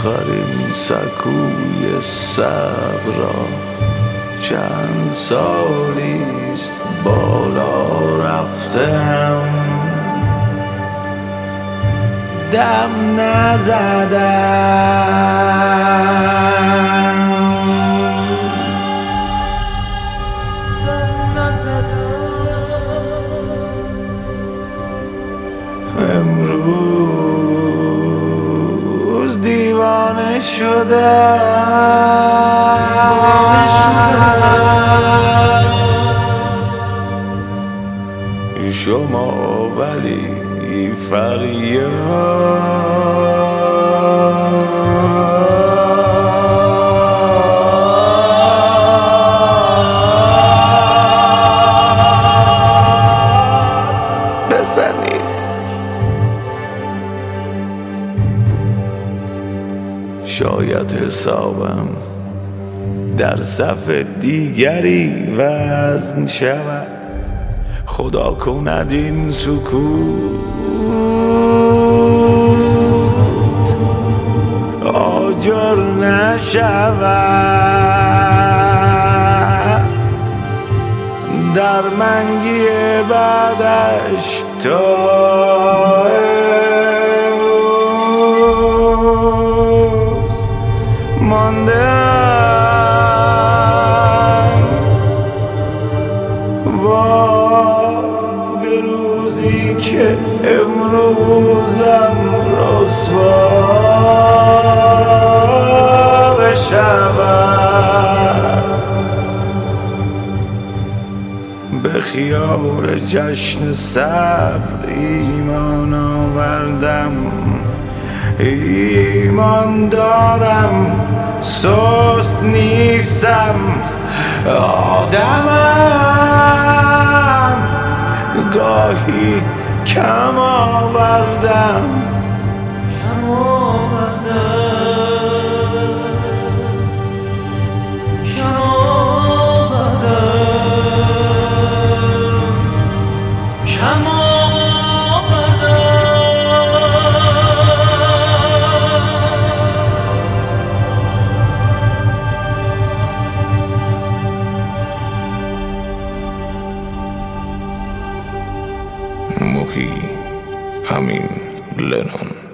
آخرین سکوی صبر را چند سالیست بالا رفتم، دم نزدم. امروز دیوانه شدم، شما ولی فریاد بزنید. شاید حسابم در صف دیگری وزن شود، خدا کند این سکوت آجر نشود. در منگی بعدش تا امروز ماندم، به روزی که امروزم رسوا بشود. به خیال جشن صبر ایمان آوردم، ایمان دارم سست نیستم، آدمم گاهی کم آوردم. محی امین لنون.